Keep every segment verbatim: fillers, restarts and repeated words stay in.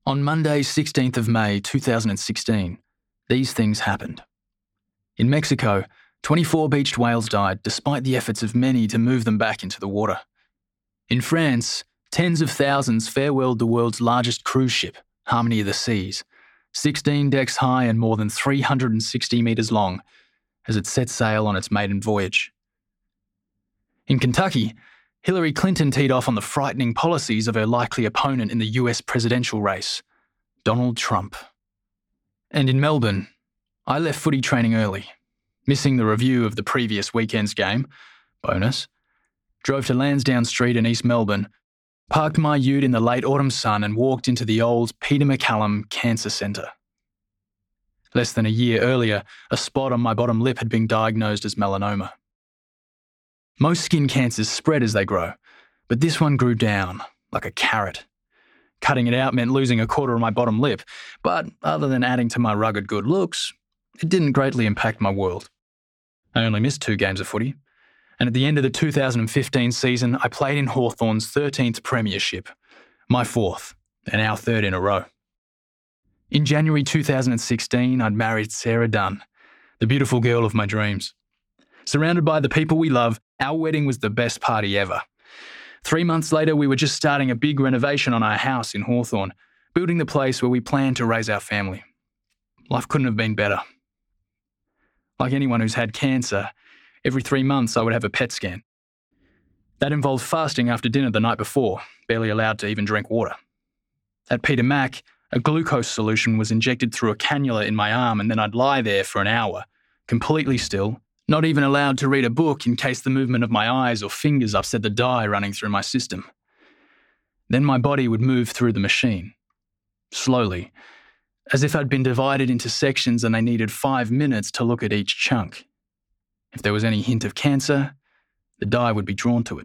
On Monday, sixteenth of May two thousand sixteen, these things happened. In Mexico, twenty-four beached whales died despite the efforts of many to move them back into the water. In France, tens of thousands farewelled the world's largest cruise ship, Harmony of the Seas, sixteen decks high and more than three hundred sixty metres long, as it set sail on its maiden voyage. In Kentucky, Hillary Clinton teed off on the frightening policies of her likely opponent in the U S presidential race, Donald Trump. And in Melbourne, I left footy training early, missing the review of the previous weekend's game, bonus, drove to Lansdowne Street in East Melbourne, parked my ute in the late autumn sun and walked into the old Peter MacCallum Cancer Centre. Less than a year earlier, a spot on my bottom lip had been diagnosed as melanoma. Most skin cancers spread as they grow, but this one grew down, like a carrot. Cutting it out meant losing a quarter of my bottom lip, but other than adding to my rugged good looks, it didn't greatly impact my world. I only missed two games of footy, and at the end of the two thousand fifteen season, I played in Hawthorn's thirteenth premiership, my fourth, and our third in a row. In January two thousand sixteen, I'd married Sarah Dunn, the beautiful girl of my dreams. Surrounded by the people we love, our wedding was the best party ever. Three months later, we were just starting a big renovation on our house in Hawthorn, building the place where we planned to raise our family. Life couldn't have been better. Like anyone who's had cancer, every three months I would have a P E T scan. That involved fasting after dinner the night before, barely allowed to even drink water. At Peter Mac, a glucose solution was injected through a cannula in my arm and then I'd lie there for an hour, completely still, not even allowed to read a book in case the movement of my eyes or fingers upset the dye running through my system. Then my body would move through the machine, slowly, as if I'd been divided into sections and they needed five minutes to look at each chunk. If there was any hint of cancer, the dye would be drawn to it.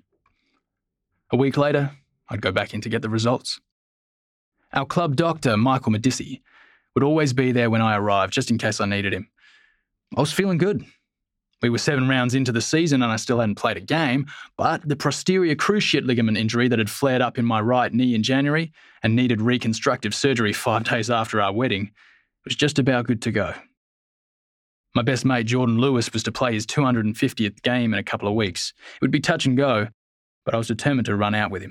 A week later, I'd go back in to get the results. Our club doctor, Michael Medici, would always be there when I arrived, just in case I needed him. I was feeling good. We were seven rounds into the season and I still hadn't played a game, but the posterior cruciate ligament injury that had flared up in my right knee in January and needed reconstructive surgery five days after our wedding was just about good to go. My best mate Jordan Lewis was to play his two hundred fiftieth game in a couple of weeks. It would be touch and go, but I was determined to run out with him.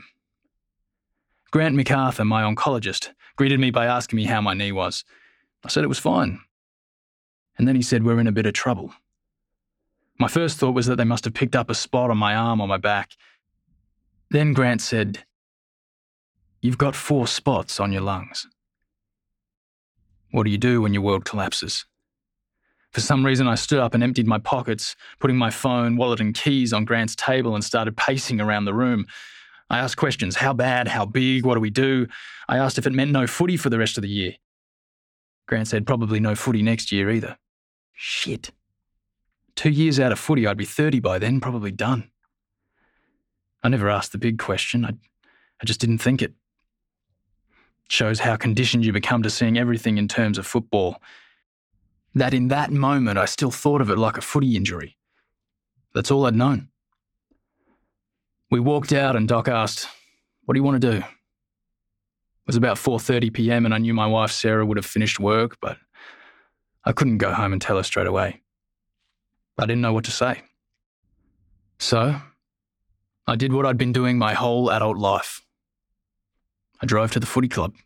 Grant MacArthur, my oncologist, greeted me by asking me how my knee was. I said it was fine. And then he said we're in a bit of trouble. My first thought was that they must have picked up a spot on my arm or my back. Then Grant said, "You've got four spots on your lungs. What do you do when your world collapses?" For some reason, I stood up and emptied my pockets, putting my phone, wallet and keys on Grant's table and started pacing around the room. I asked questions. How bad? How big? What do we do? I asked if it meant no footy for the rest of the year. Grant said probably no footy next year either. Shit. Two years out of footy, I'd be thirty by then, probably done. I never asked the big question. I, I just didn't think it. It shows how conditioned you become to seeing everything in terms of football. That in that moment, I still thought of it like a footy injury. That's all I'd known. We walked out and Doc asked, "What do you want to do?" It was about four thirty p.m. and I knew my wife Sarah would have finished work, but I couldn't go home and tell her straight away. I didn't know what to say. So, I did what I'd been doing my whole adult life. I drove to the footy club.